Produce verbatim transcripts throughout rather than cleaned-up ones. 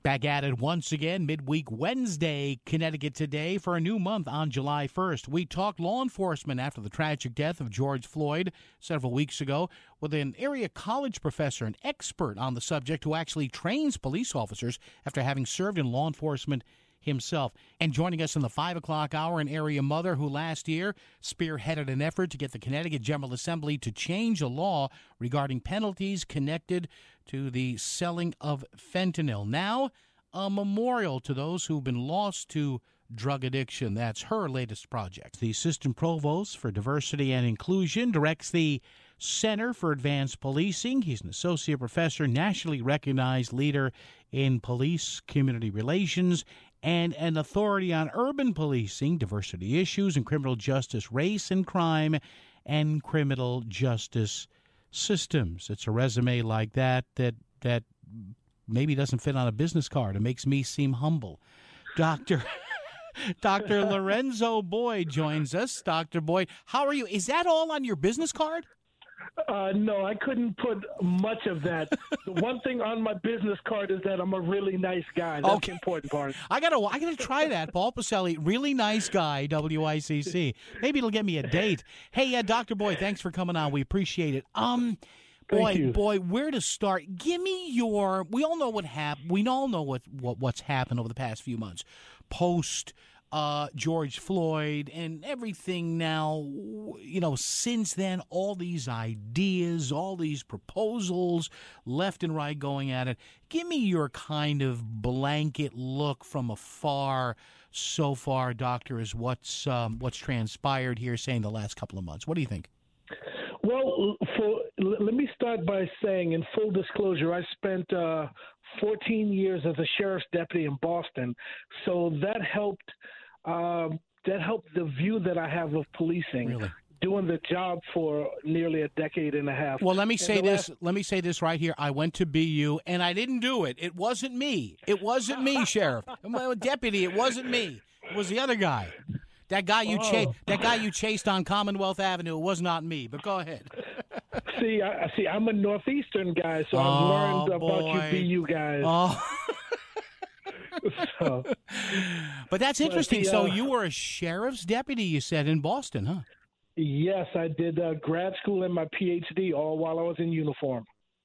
Back at it once again, midweek Wednesday, Connecticut Today, for a new month on July first. We talked law enforcement after the tragic death of George Floyd several weeks ago with an area college professor, an expert on the subject who actually trains police officers after having served in law enforcement himself. And joining us in the five o'clock hour, an area mother who last year spearheaded an effort to get the Connecticut General Assembly to change a law regarding penalties connected to the selling of fentanyl. Now, a memorial to those who've been lost to drug addiction. That's her latest project. The Assistant Provost for Diversity and Inclusion directs the Center for Advanced Policing. He's an associate professor, nationally recognized leader in police community relations, and an authority on urban policing, diversity issues, and criminal justice, race and crime, and criminal justice systems. It's a resume like that that that maybe doesn't fit on a business card. It makes me seem humble. Doctor Doctor Lorenzo Boyd joins us. Doctor Boyd, how are you? Is that all on your business card? Uh, no, I couldn't put much of that. The one thing on my business card is that I'm a really nice guy. That's okay. the important part. I gotta, I gotta try that. Paul Pacelli, really nice guy, W I C C. Maybe it'll get me a date. Hey, uh, Doctor Boyd, thanks for coming on. We appreciate it. Um, boy, boy, where to start? Give me your. We all know what happened. We all know what, what what's happened over the past few months, post. Uh, George Floyd and everything now, you know, since then, all these ideas, all these proposals, left and right going at it. Give me your kind of blanket look from afar so far, Doctor, is what's, um, what's transpired here, say, in the last couple of months. What do you think? Well, for, let me start by saying, in full disclosure, I spent uh, fourteen years as a sheriff's deputy in Boston, so that helped. Um, that helped the view that I have of policing. Really? Doing the job for nearly a decade and a half. Well, let me say this. Last... Let me say this right here. I went to B U, and I didn't do it. It wasn't me. It wasn't me, Sheriff. I'm a deputy. It wasn't me. It was the other guy. That guy you oh. chased. That guy you chased on Commonwealth Avenue. It was not me. But go ahead. see, I see. I'm a Northeastern guy, so oh, I've learned about boy. you B U guys. Oh. so, but that's interesting. The, uh, so you were a sheriff's deputy, you said, in Boston, huh? Yes, I did uh, grad school and my P H D all while I was in uniform.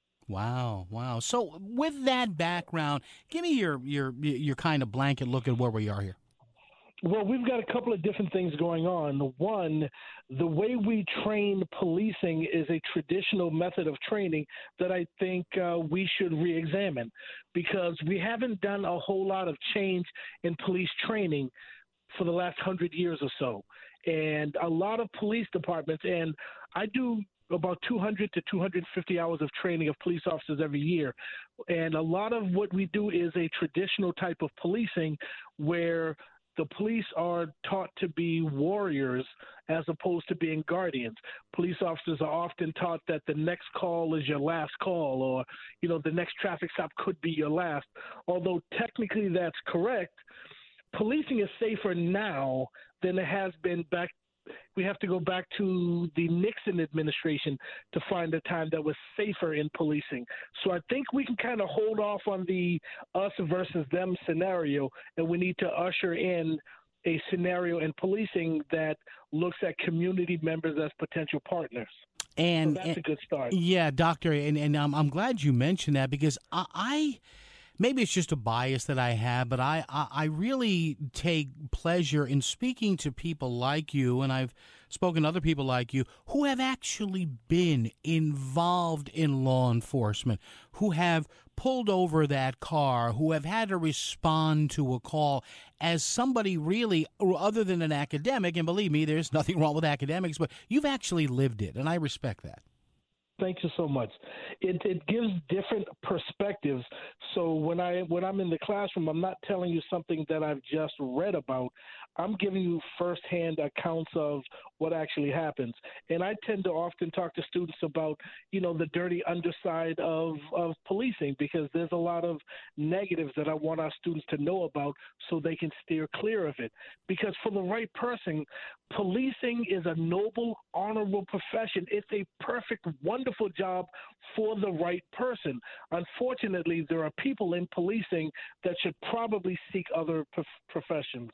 Wow, wow. So with that background, give me your your your kind of blanket look at where we are here. Well, we've got a couple of different things going on. One, the way we train policing is a traditional method of training that I think uh, we should re-examine, because we haven't done a whole lot of change in police training for the last hundred years or so. And a lot of police departments, and I do about two hundred to two hundred fifty hours of training of police officers every year. And a lot of what we do is a traditional type of policing where the police are taught to be warriors as opposed to being guardians. Police officers are often taught that the next call is your last call, or, you know, the next traffic stop could be your last. Although technically that's correct, policing is safer now than it has been back. We have to go back to the Nixon administration to find a time that was safer in policing. So I think we can kind of hold off on the us versus them scenario, and we need to usher in a scenario in policing that looks at community members as potential partners. And so that's and, a good start. Yeah, Doctor, and, and um, I'm glad you mentioned that, because I, I – maybe it's just a bias that I have, but I, I, I really take pleasure in speaking to people like you, and I've spoken to other people like you, who have actually been involved in law enforcement, who have pulled over that car, who have had to respond to a call as somebody really, other than an academic, and believe me, there's nothing wrong with academics, but you've actually lived it, and I respect that. Thank you so much. It it gives different perspectives. So when I when I'm in the classroom, I'm not telling you something that I've just read about. I'm giving you firsthand accounts of what actually happens. And I tend to often talk to students about, you know, the dirty underside of, of policing, because there's a lot of negatives that I want our students to know about so they can steer clear of it. Because for the right person, policing is a noble, honorable profession. It's a perfect, wonderful wonderful job for the right person. Unfortunately, there are people in policing that should probably seek other prof- professions.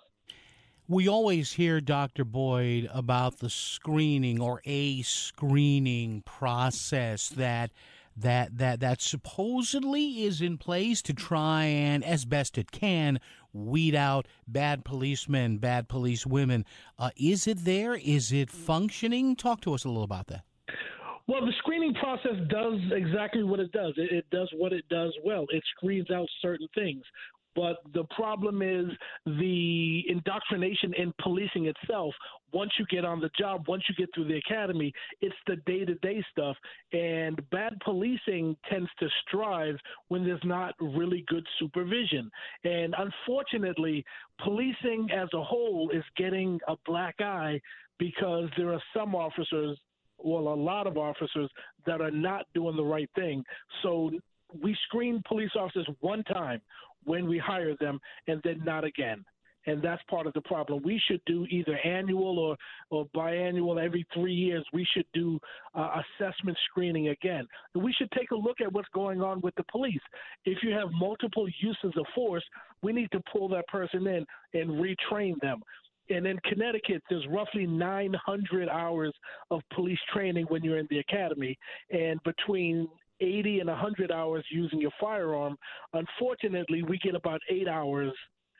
We always hear, Doctor Boyd, about the screening or a screening process that that that that supposedly is in place to try and, as best it can, weed out bad policemen, bad police women. Uh, is it there? Is it functioning? Talk to us a little about that. Well, the screening process does exactly what it does. It, it does what it does well. It screens out certain things. But the problem is the indoctrination in policing itself. Once you get on the job, once you get through the academy, it's the day-to-day stuff. And bad policing tends to strive when there's not really good supervision. And unfortunately, policing as a whole is getting a black eye because there are some officers, well, a lot of officers, that are not doing the right thing. So we screen police officers one time when we hire them, and then not again. And that's part of the problem. We should do either annual or, or biannual, every three years, we should do uh, assessment screening again. And we should take a look at what's going on with the police. If you have multiple uses of force, we need to pull that person in and retrain them. And in Connecticut, there's roughly nine hundred hours of police training when you're in the academy. And between eighty and one hundred hours using your firearm, unfortunately, we get about eight hours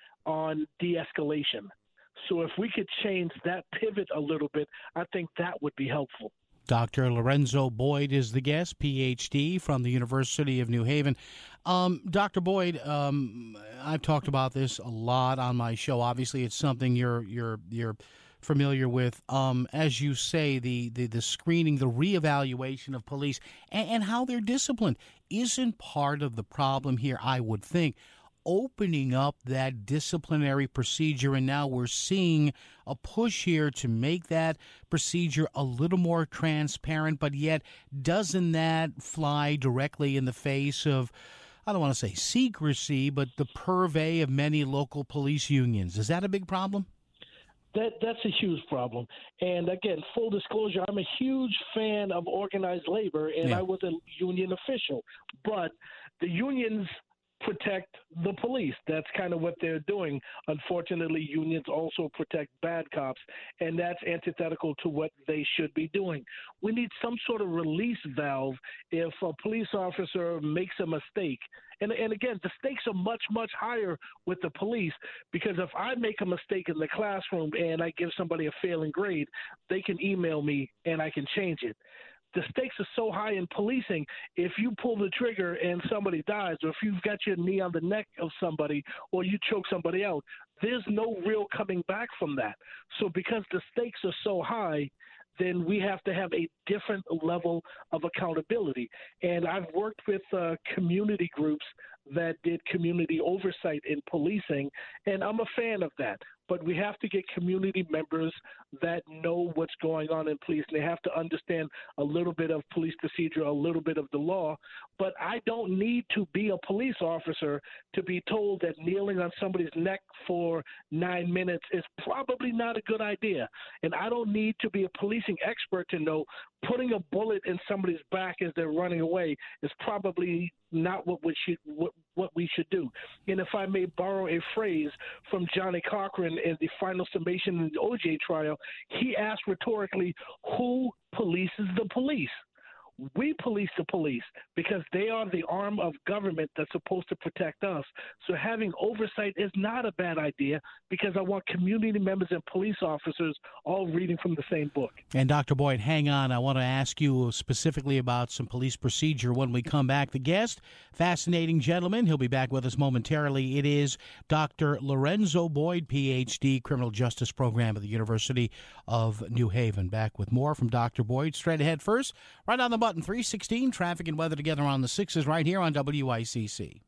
on de-escalation. So if we could change that pivot a little bit, I think that would be helpful. Doctor Lorenzo Boyd is the guest, P H D from the University of New Haven. Um, Doctor Boyd, um, I've talked about this a lot on my show. Obviously, it's something you're you're you're familiar with. Um, as you say, the, the the screening, the reevaluation of police, and, and how they're disciplined isn't part of the problem here. I would think opening up that disciplinary procedure, and now we're seeing a push here to make that procedure a little more transparent, but yet doesn't that fly directly in the face of, I don't want to say secrecy, but the purvey of many local police unions? Is that a big problem? That that's a huge problem. And again, full disclosure, I'm a huge fan of organized labor, and yeah. I was a union official. But the unions protect the police. That's kind of what they're doing. Unfortunately, unions also protect bad cops, and that's antithetical to what they should be doing. We need some sort of release valve if a police officer makes a mistake. And, and again, the stakes are much, much higher with the police, because if I make a mistake in the classroom and I give somebody a failing grade, they can email me and I can change it. The stakes are so high in policing. If you pull the trigger and somebody dies, or if you've got your knee on the neck of somebody, or you choke somebody out, there's no real coming back from that. So because the stakes are so high, then we have to have a different level of accountability. And I've worked with uh, community groups that did community oversight in policing, and I'm a fan of that. But we have to get community members that know what's going on in police, and they have to understand a little bit of police procedure, a little bit of the law. But I don't need to be a police officer to be told that kneeling on somebody's neck for nine minutes is probably not a good idea. And I don't need to be a policing expert to know putting a bullet in somebody's back as they're running away is probably not what we should what, what we should do. And if I may borrow a phrase from Johnny Cochran in the final summation in the O J trial, he asked rhetorically, who polices the police? We police the police because they are the arm of government that's supposed to protect us. So having oversight is not a bad idea, because I want community members and police officers all reading from the same book. And Doctor Boyd, hang on. I want to ask you specifically about some police procedure when we come back. The guest, fascinating gentleman. He'll be back with us momentarily. It is Doctor Lorenzo Boyd, P H D, Criminal Justice Program at the University of New Haven. Back with more from Doctor Boyd straight ahead. First, right on the button. three sixteen, traffic and weather together on the sixes right here on W I C C.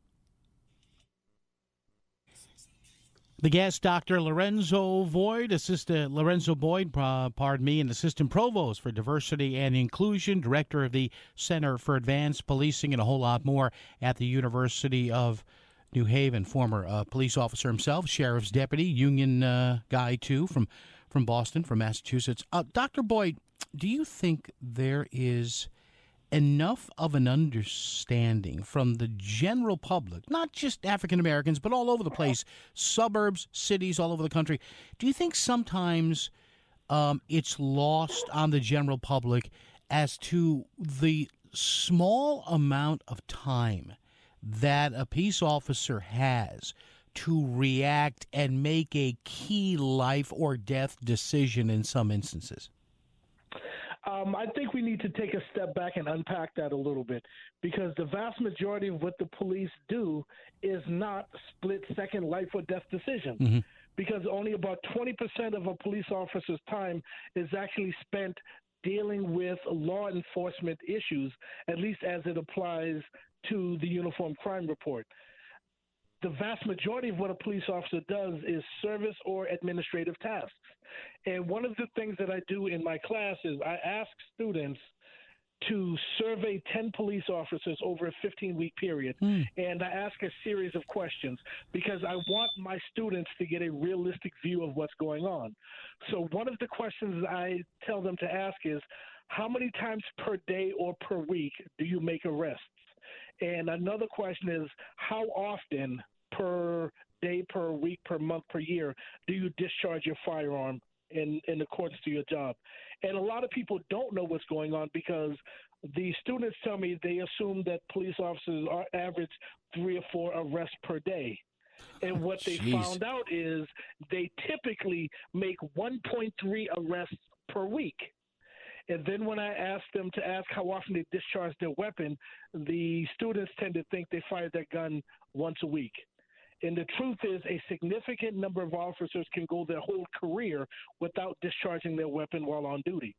The guest, Doctor Lorenzo Boyd, Assistant Lorenzo Boyd, uh, pardon me, and Assistant Provost for Diversity and Inclusion, Director of the Center for Advanced Policing, and a whole lot more at the University of New Haven. Former uh, police officer himself, sheriff's deputy, union uh, guy too, from from Boston, from Massachusetts. Uh, Doctor Boyd, do you think there is enough of an understanding from the general public, not just African Americans, but all over the place, suburbs, cities, all over the country? Do you think sometimes um, it's lost on the general public as to the small amount of time that a peace officer has to react and make a key life or death decision in some instances? Um, I think we need to take a step back and unpack that a little bit, because the vast majority of what the police do is not split-second life or death decisions, mm-hmm. because only about twenty percent of a police officer's time is actually spent dealing with law enforcement issues, at least as it applies to the Uniform Crime Report. The vast majority of what a police officer does is service or administrative tasks. And one of the things that I do in my class is I ask students to survey ten police officers over a fifteen-week period. Mm. And I ask a series of questions because I want my students to get a realistic view of what's going on. So one of the questions I tell them to ask is, how many times per day or per week do you make arrests? And another question is, how often per day, per week, per month, per year do you discharge your firearm in, in accordance to your job? And a lot of people don't know what's going on because the students tell me they assume that police officers are average three or four arrests per day. And what they Jeez. found out is they typically make one point three arrests per week. And then when I ask them to ask how often they discharge their weapon, the students tend to think they fire their gun once a week. And the truth is a significant number of officers can go their whole career without discharging their weapon while on duty.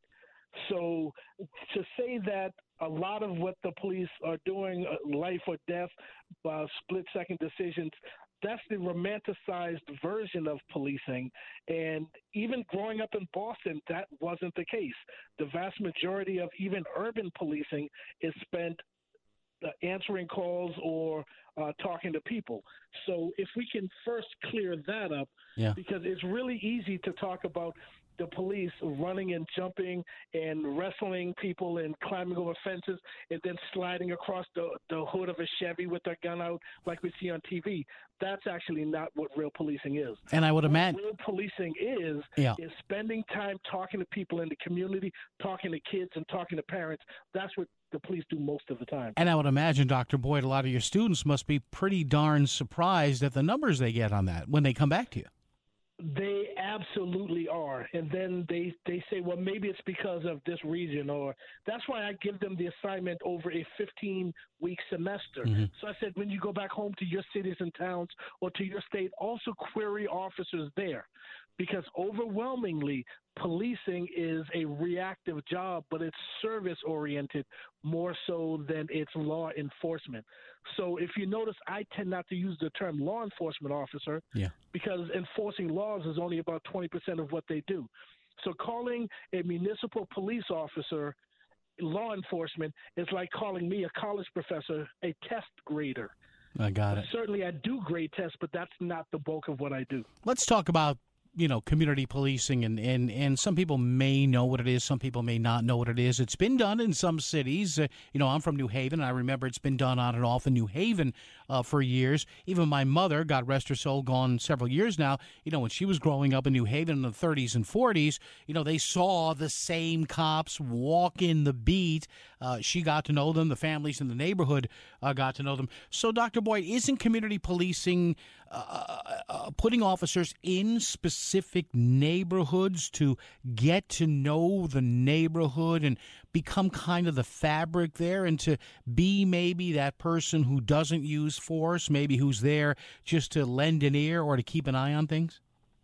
So to say that a lot of what the police are doing, uh, life or death, uh, split-second decisions, that's the romanticized version of policing. And even growing up in Boston, that wasn't the case. The vast majority of even urban policing is spent uh, answering calls or uh, talking to people. So if we can first clear that up, yeah. because it's really easy to talk about the police running and jumping and wrestling people and climbing over fences and then sliding across the, the hood of a Chevy with their gun out like we see on T V. That's actually not what real policing is. And I would imagine real policing is yeah. is spending time talking to people in the community, talking to kids and talking to parents. That's what the police do most of the time. And I would imagine, Doctor Boyd, a lot of your students must be pretty darn surprised at the numbers they get on that when they come back to you. They absolutely are. And then they, they say, well, maybe it's because of this region, or that's why I give them the assignment over a fifteen-week semester. Mm-hmm. So I said, when you go back home to your cities and towns or to your state, also query officers there. Because overwhelmingly, policing is a reactive job, but it's service-oriented more so than it's law enforcement. So if you notice, I tend not to use the term law enforcement officer yeah. because enforcing laws is only about twenty percent of what they do. So calling a municipal police officer law enforcement is like calling me, a college professor, a test grader. I got it. Certainly I do grade tests, but that's not the bulk of what I do. Let's talk about you know, community policing, and, and, and some people may know what it is. Some people may not know what it is. It's been done in some cities. Uh, you know, I'm from New Haven, and I remember it's been done on and off in New Haven uh, for years. Even my mother, God rest her soul, gone several years now, you know, when she was growing up in New Haven in the thirties and forties, you know, they saw the same cops walk in the beat. Uh, she got to know them. The families in the neighborhood uh, got to know them. So, Doctor Boyd, isn't community policing uh, uh, putting officers in specific neighborhoods to get to know the neighborhood and become kind of the fabric there, and to be maybe that person who doesn't use force, maybe who's there just to lend an ear or to keep an eye on things?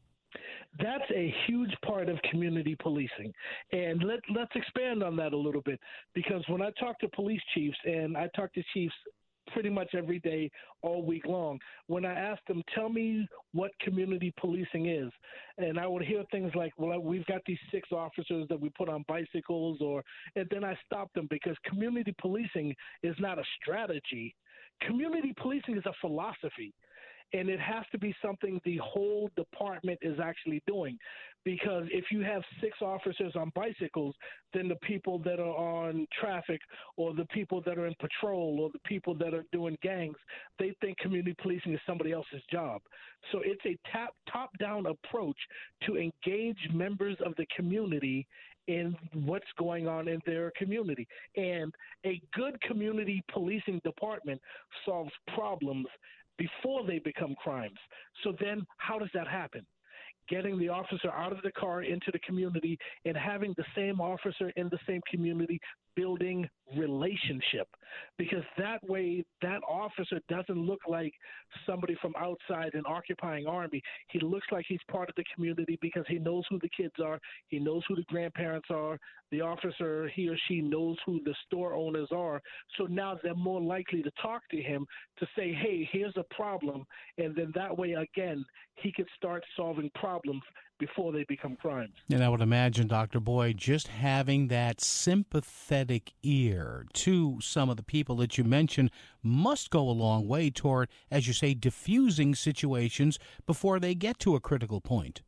That's a huge part of community policing. And let, let's expand on that a little bit, because when I talk to police chiefs, and I talk to chiefs pretty much every day, all week long, when I ask them, tell me what community policing is, and I would hear things like, well, we've got these six officers that we put on bicycles, or, and then I stop them, because community policing is not a strategy. Community policing is a philosophy. And it has to be something the whole department is actually doing. Because if you have six officers on bicycles, then the people that are on traffic or the people that are in patrol or the people that are doing gangs, they think community policing is somebody else's job. So it's a tap, top-down approach to engage members of the community in what's going on in their community. And a good community policing department solves problems before they become crimes. So then how does that happen? Getting the officer out of the car into the community and having the same officer in the same community building relationship, because that way that officer doesn't look like somebody from outside an occupying army. He looks like he's part of the community because he knows who the kids are. He knows who the grandparents are. The officer, he or she knows who the store owners are. So now they're more likely to talk to him to say, hey, here's a problem. And then that way, again, he could start solving problems before they become crimes. And I would imagine, Doctor Boyd, just having that sympathetic ear to some of the people that you mentioned must go a long way toward, as you say, diffusing situations before they get to a critical point.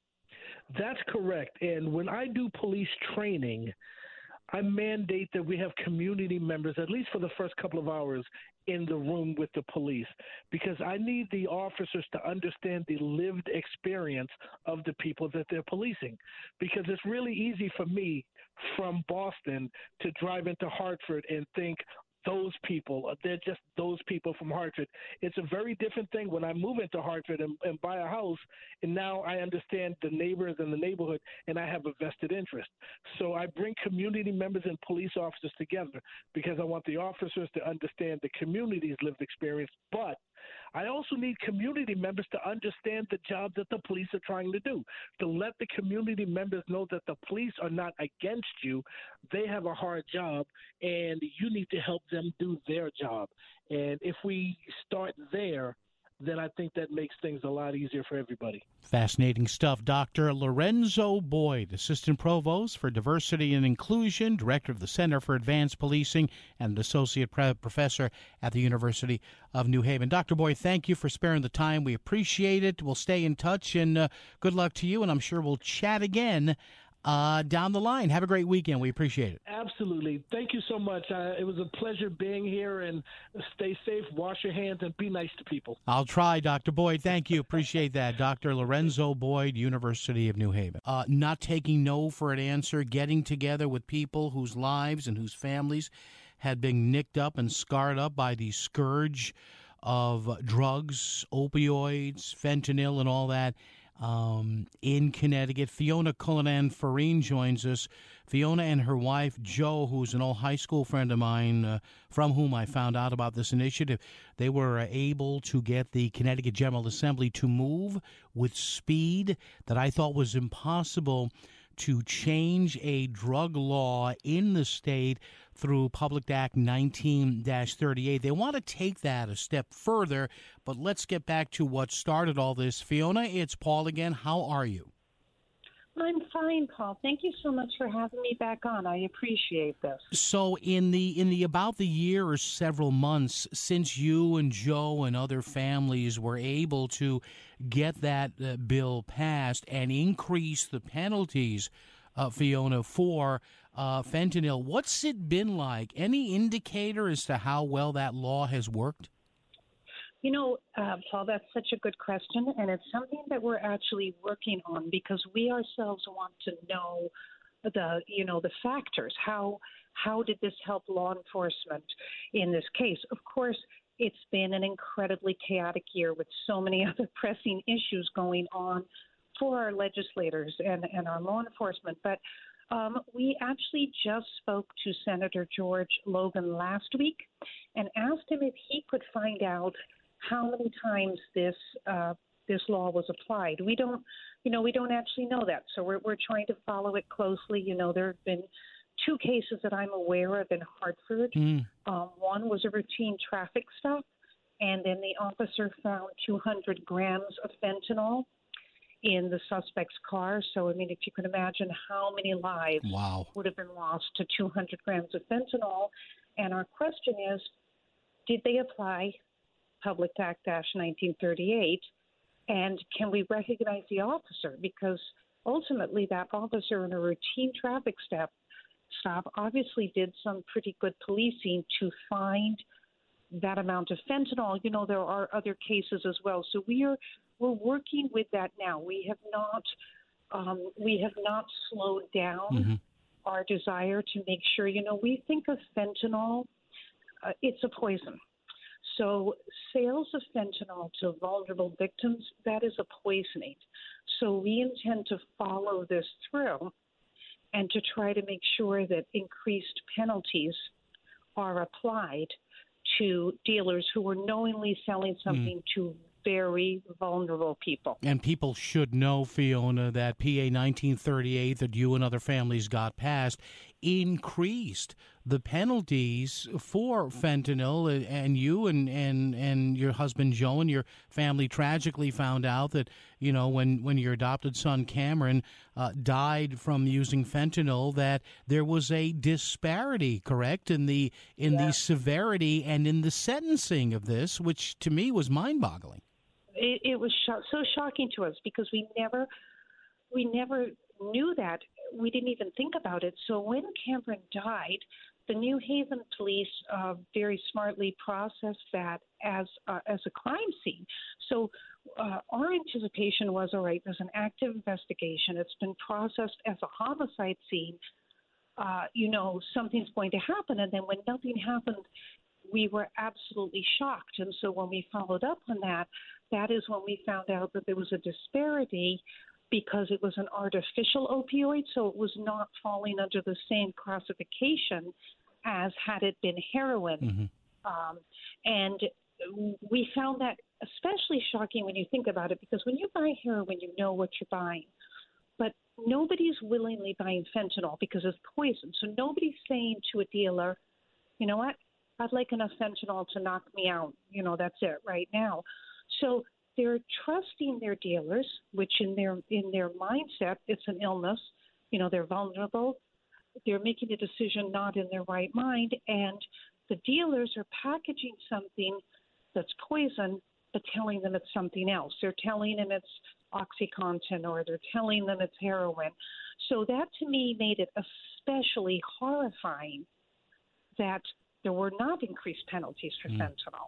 That's correct. And when I do police training, I mandate that we have community members, at least for the first couple of hours, in the room with the police, because I need the officers to understand the lived experience of the people that they're policing. Because it's really easy for me from Boston to drive into Hartford and think, those people, they're just those people from Hartford. It's a very different thing when I move into Hartford and, and buy a house, and now I understand the neighbors and the neighborhood, and I have a vested interest. So I bring community members and police officers together because I want the officers to understand the community's lived experience, but I also need community members to understand the job that the police are trying to do, to let the community members know that the police are not against you. They have a hard job, and you need to help them do their job. And if we start there, then I think that makes things a lot easier for everybody. Fascinating stuff. Doctor Lorenzo Boyd, Assistant Provost for Diversity and Inclusion, Director of the Center for Advanced Policing, and an Associate Professor at the University of New Haven. Doctor Boyd, thank you for sparing the time. We appreciate it. We'll stay in touch, and uh, good luck to you, and I'm sure we'll chat again Uh, down the line. Have a great weekend. We appreciate it. Absolutely. Thank you so much. Uh, it was a pleasure being here, and stay safe, wash your hands, and be nice to people. I'll try, Doctor Boyd. Thank you. Appreciate that. Doctor Lorenzo Boyd, University of New Haven. Uh, not taking no for an answer, getting together with people whose lives and whose families had been nicked up and scarred up by the scourge of drugs, opioids, fentanyl, and all that. Um, in Connecticut, Fiona Cullinan Farine joins us. Fiona and her wife, Joe, who's an old high school friend of mine, uh, from whom I found out about this initiative, they were uh, able to get the Connecticut General Assembly to move with speed that I thought was impossible to change a drug law in the state through Public Act nineteen thirty-eight. They want to take that a step further, but let's get back to what started all this. Fiona, it's Paul again. How are you? I'm fine, Paul. Thank you so much for having me back on. I appreciate this. So in the in the about the year or several months since you and Joe and other families were able to get that uh, bill passed and increase the penalties, uh, Fiona, for uh, fentanyl, what's it been like? Any indicator as to how well that law has worked? You know, uh, Paul, that's such a good question, and it's something that we're actually working on because we ourselves want to know the, you know, the factors. How how did this help law enforcement in this case? Of course, it's been an incredibly chaotic year with so many other pressing issues going on for our legislators and, and our law enforcement. But um, we actually just spoke to Senator George Logan last week and asked him if he could find out how many times this uh, this law was applied. We don't, you know, we don't actually know that. So we're we're trying to follow it closely. You know, there have been two cases that I'm aware of in Hartford. Mm. Um, one was a routine traffic stop, and then the officer found two hundred grams of fentanyl in the suspect's car. So, I mean, if you can imagine how many lives wow. would have been lost to two hundred grams of fentanyl. And our question is, did they apply Public Act nineteen thirty-eight, and can we recognize the officer? Because ultimately that officer in a routine traffic stop, stop obviously did some pretty good policing to find that amount of fentanyl. You know, there are other cases as well. So we are we're working with that now. We have not um, we have not slowed down mm-hmm. our desire to make sure. You know, we think of fentanyl, uh, it's a poison. So sales of fentanyl to vulnerable victims, that is a poisoning. So we intend to follow this through and to try to make sure that increased penalties are applied to dealers who are knowingly selling something mm. to very vulnerable people. And people should know, Fiona, that P A nineteen thirty-eight that you and other families got passed increased the penalties for fentanyl, and you and, and, and your husband Joe and your family tragically found out that, you know, when, when your adopted son Cameron uh, died from using fentanyl, that there was a disparity, correct, in the in yeah. the severity and in the sentencing of this, which to me was mind-boggling. It, it was sh- so shocking to us because we never, we never knew that. We didn't even think about it. So when Cameron died, the New Haven police uh, very smartly processed that as uh, as a crime scene. So uh, our anticipation was, all right, there's an active investigation. It's been processed as a homicide scene. Uh, you know, something's going to happen. And then when nothing happened, we were absolutely shocked. And so when we followed up on that, that is when we found out that there was a disparity because it was an artificial opioid, so it was not falling under the same classification as had it been heroin. Mm-hmm. Um, and we found that especially shocking when you think about it, because when you buy heroin, you know what you're buying. But nobody's willingly buying fentanyl because it's poison. So nobody's saying to a dealer, you know what, I'd like enough fentanyl to knock me out. You know, that's it right now. So they're trusting their dealers, which in their in their mindset, it's an illness. You know, they're vulnerable. They're making a decision not in their right mind. And the dealers are packaging something that's poison, but telling them it's something else. They're telling them it's OxyContin, or they're telling them it's heroin. So that to me made it especially horrifying that there were not increased penalties for mm. fentanyl.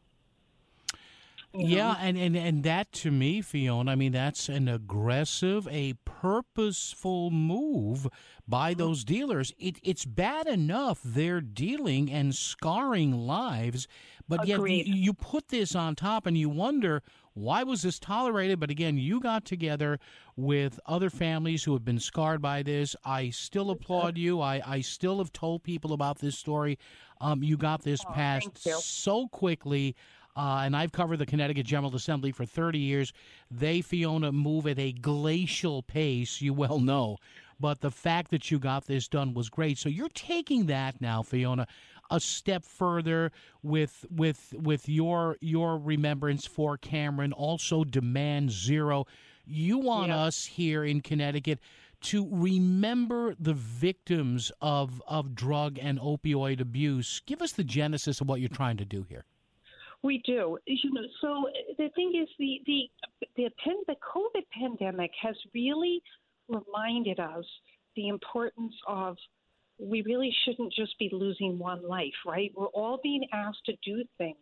Yeah, and, and, and that to me, Fiona, I mean, that's an aggressive, a purposeful move by those dealers. It, it's bad enough they're dealing and scarring lives, but Agreed. yet you, you put this on top and you wonder, why was this tolerated? But again, you got together with other families who have been scarred by this. I still applaud you. I, I still have told people about this story. Um, you got this oh, passed so quickly. Uh, and I've covered the Connecticut General Assembly for thirty years. They, Fiona, move at a glacial pace, you well know. But the fact that you got this done was great. So you're taking that now, Fiona, a step further with with with your your remembrance for Cameron, also Demand Zero. You want yeah. us here in Connecticut to remember the victims of, of drug and opioid abuse. Give us the genesis of what you're trying to do here. We do. You know, so the thing is, the the the, pen, the COVID pandemic has really reminded us the importance of we really shouldn't just be losing one life, right? We're all being asked to do things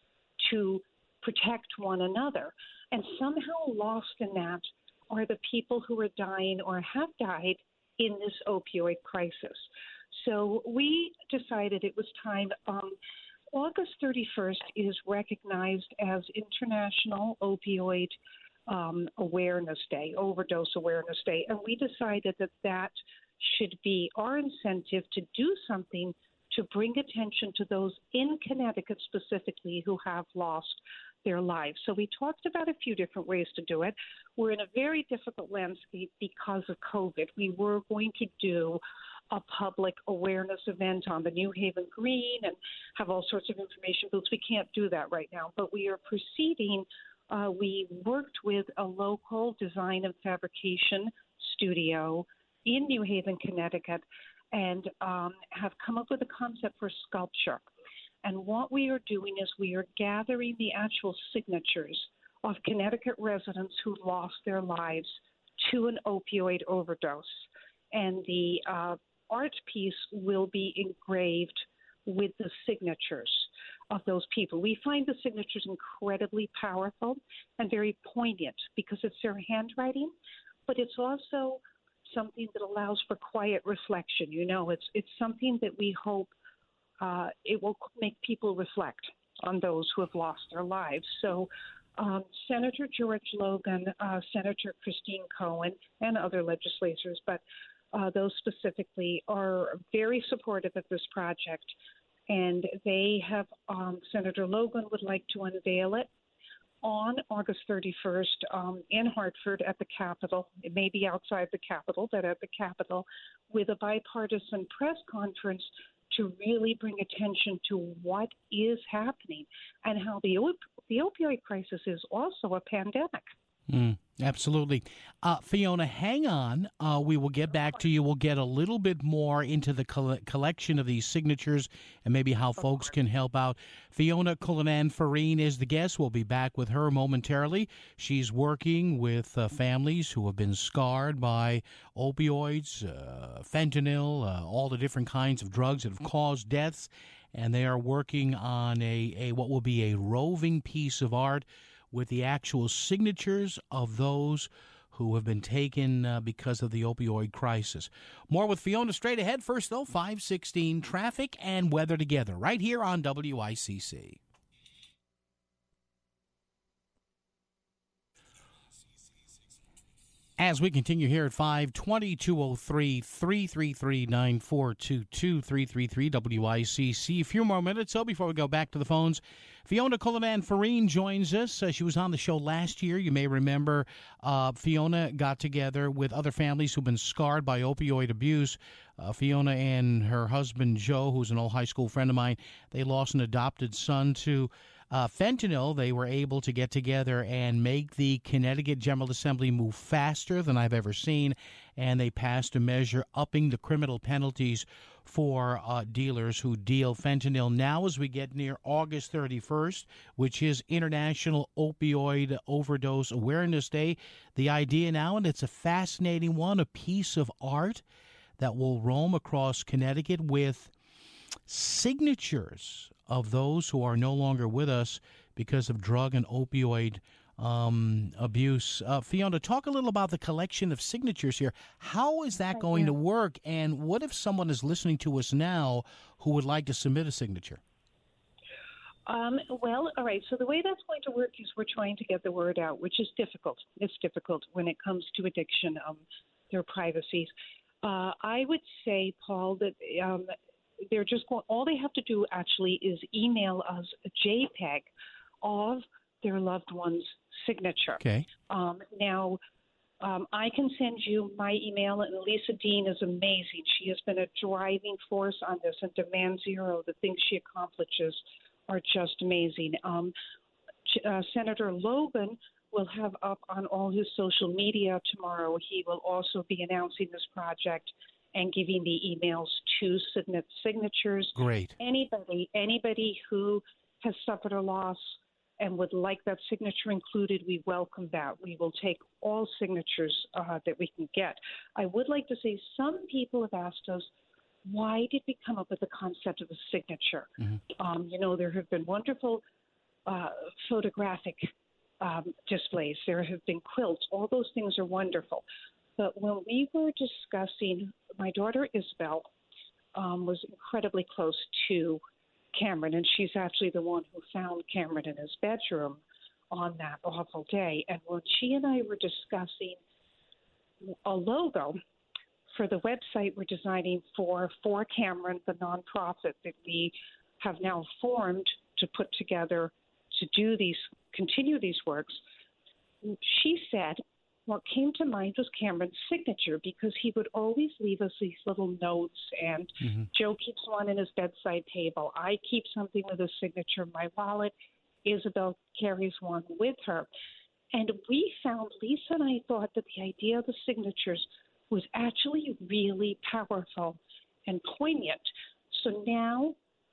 to protect one another, and somehow lost in that are the people who are dying or have died in this opioid crisis. So we decided it was time. Um, August thirty-first is recognized as International Opioid um, Awareness Day, Overdose Awareness Day, and we decided that that should be our incentive to do something to bring attention to those in Connecticut specifically who have lost their lives. So we talked about a few different ways to do it. We're in a very difficult landscape because of COVID. We were going to do a public awareness event on the New Haven Green and have all sorts of information booths. We can't do that right now, but we are proceeding. Uh, we worked with a local design and fabrication studio in New Haven, Connecticut, and um, have come up with a concept for sculpture. And what we are doing is we are gathering the actual signatures of Connecticut residents who lost their lives to an opioid overdose. And the uh, art piece will be engraved with the signatures of those people. We find the signatures incredibly powerful and very poignant because it's their handwriting, but it's also something that allows for quiet reflection. You know, it's it's something that we hope uh, it will make people reflect on those who have lost their lives. So um, Senator George Logan, uh, Senator Christine Cohen, and other legislators, but uh, those specifically are very supportive of this project. And they have, um, Senator Logan would like to unveil it on August thirty-first um, in Hartford at the Capitol. It may be outside the Capitol, but at the Capitol, with a bipartisan press conference to really bring attention to what is happening and how the, op- the opioid crisis is also a pandemic. Mm, absolutely. Uh, Fiona, hang on. Uh, we will get back to you. We'll get a little bit more into the coll- collection of these signatures and maybe how folks can help out. Fiona Cullinan-Farine is the guest. We'll be back with her momentarily. She's working with uh, families who have been scarred by opioids, uh, fentanyl, uh, all the different kinds of drugs that have caused deaths. And they are working on a, a what will be a roving piece of art with the actual signatures of those who have been taken uh, because of the opioid crisis. More with Fiona straight ahead. First, though, five sixteen traffic and weather together right here on W I C C. As we continue here at five twenty, two oh three, three three three, nine four two two, three three three W I C C. A few more minutes, so before we go back to the phones, Fiona Cullinan-Farine joins us. Uh, she was on the show last year. You may remember uh, Fiona got together with other families who've been scarred by opioid abuse. Uh, Fiona and her husband, Joe, who's an old high school friend of mine, they lost an adopted son to Uh, fentanyl. They were able to get together and make the Connecticut General Assembly move faster than I've ever seen, and they passed a measure upping the criminal penalties for uh, dealers who deal fentanyl. Now, as we get near August thirty-first, which is International Opioid Overdose Awareness Day, the idea now, and it's a fascinating one, a piece of art that will roam across Connecticut with signatures of those who are no longer with us because of drug and opioid um, abuse. Uh, Fiona, talk a little about the collection of signatures here. How is that going to work, and what if someone is listening to us now who would like to submit a signature? Um, well, all right. So the way that's going to work is we're trying to get the word out, which is difficult. It's difficult when it comes to addiction, um, their privacies. Uh, I would say, Paul, that um, they're just going, all they have to do actually is email us a JPEG of their loved one's signature. Okay. Um, now, um, I can send you my email, and Lisa Dean is amazing. She has been a driving force on this, and Demand Zero, the things she accomplishes are just amazing. Um, uh, Senator Logan will have up on all his social media tomorrow. He will also be announcing this project and giving the emails to submit signatures. Great. Anybody, anybody who has suffered a loss and would like that signature included, we welcome that. We will take all signatures uh, that we can get. I would like to say some people have asked us, why did we come up with the concept of a signature? Mm-hmm. Um, you know, there have been wonderful uh, photographic um, displays. There have been quilts. All those things are wonderful. But when we were discussing, my daughter Isabel um, was incredibly close to Cameron, and she's actually the one who found Cameron in his bedroom on that awful day. And when she and I were discussing a logo for the website we're designing for For Cameron, the nonprofit that we have now formed to put together to do these, continue these works, she said what came to mind was Cameron's signature, because he would always leave us these little notes, and mm-hmm. Joe keeps one in his bedside table. I keep something with a signature in my wallet. Isabel carries one with her. And we found, Lisa and I thought that the idea of the signatures was actually really powerful and poignant. So now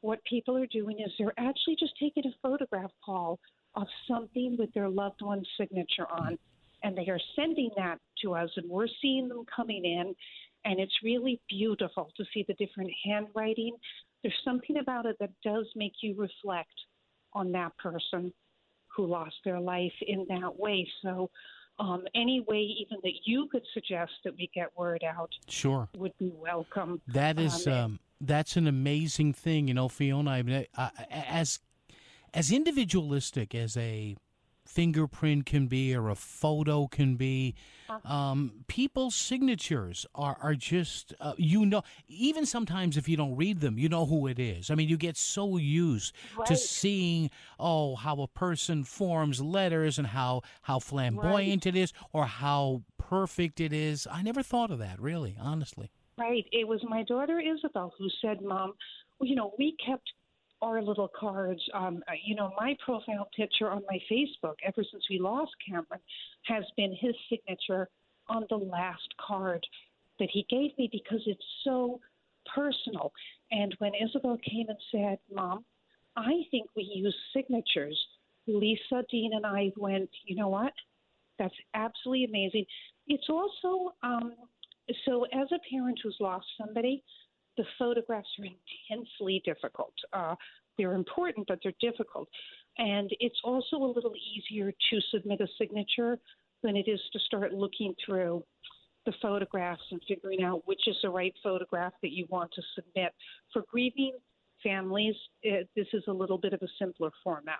what people are doing is they're actually just taking a photograph, Paul, of something with their loved one's signature on, and they are sending that to us, and we're seeing them coming in, and it's really beautiful to see the different handwriting. There's something about it that does make you reflect on that person who lost their life in that way. So um, any way even that you could suggest that we get word out sure. would be welcome. That is, um, um, that's an amazing thing, you know, Fiona. I mean, uh, as as individualistic as a fingerprint can be or a photo can be, um, people's signatures are, are just, uh, you know, even sometimes if you don't read them, you know who it is. I mean, you get so used right. to seeing, oh, how a person forms letters and how, how flamboyant right. it is or how perfect it is. I never thought of that, really, honestly. Right. It was my daughter Isabel who said, Mom, well, you know, we kept our little cards. Um, you know, my profile picture on my Facebook ever since we lost Cameron has been his signature on the last card that he gave me because it's so personal. And when Isabel came and said, Mom, I think we use signatures, Lisa, Dean, and I went, you know what? That's absolutely amazing. It's also, um, so as a parent who's lost somebody, the photographs are intensely difficult. Uh, they're important, but they're difficult. And it's also a little easier to submit a signature than it is to start looking through the photographs and figuring out which is the right photograph that you want to submit. For grieving families, it, this is a little bit of a simpler format.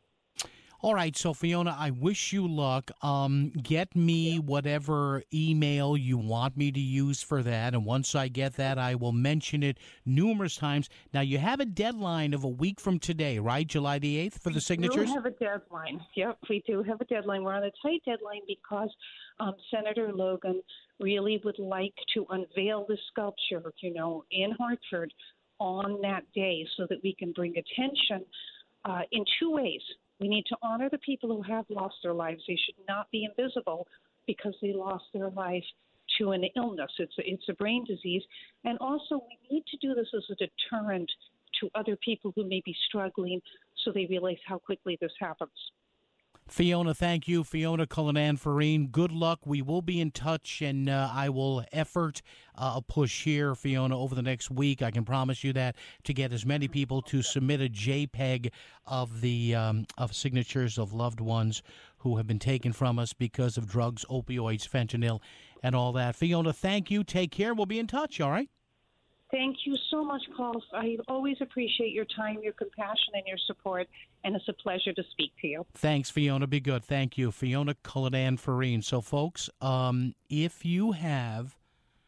All right, so Fiona, I wish you luck. Um, get me whatever email you want me to use for that, and once I get that, I will mention it numerous times. Now, you have a deadline of a week from today, right? July the eighth for the signatures? We do have a deadline. Yep, we do have a deadline. We're on a tight deadline because um, Senator Logan really would like to unveil the sculpture, you know, in Hartford on that day so that we can bring attention uh, in two ways. We need to honor the people who have lost their lives. They should not be invisible because they lost their life to an illness. It's a, it's a brain disease. And also, we need to do this as a deterrent to other people who may be struggling so they realize how quickly this happens. Fiona, thank you. Fiona Cullinan-Ferreen, good luck. We will be in touch, and uh, I will effort uh, a push here, Fiona, over the next week. I can promise you that, to get as many people to submit a JPEG of the um, of signatures of loved ones who have been taken from us because of drugs, opioids, fentanyl, and all that. Fiona, thank you. Take care. We'll be in touch, all right? Thank you so much, Paul. I always appreciate your time, your compassion, and your support, and it's a pleasure to speak to you. Thanks, Fiona. Be good. Thank you. Fiona Cullinan-Ferreen. So, folks, um, if you have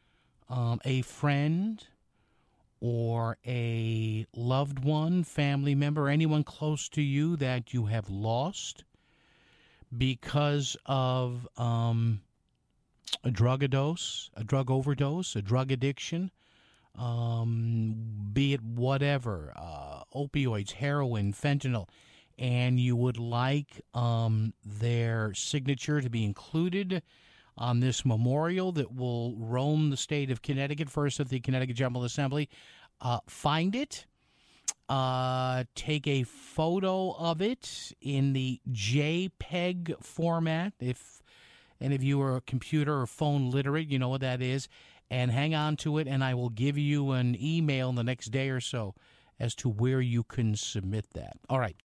um, a friend or a loved one, family member, anyone close to you that you have lost because of um, a drug a dose, a drug overdose, a drug addiction, Um, be it whatever, uh, opioids, heroin, fentanyl, and you would like um, their signature to be included on this memorial that will roam the state of Connecticut, first at the Connecticut General Assembly, uh, find it, uh, take a photo of it in the JPEG format. If any of you are computer or phone literate, you know what that is. And hang on to it, and I will give you an email in the next day or so as to where you can submit that. All right.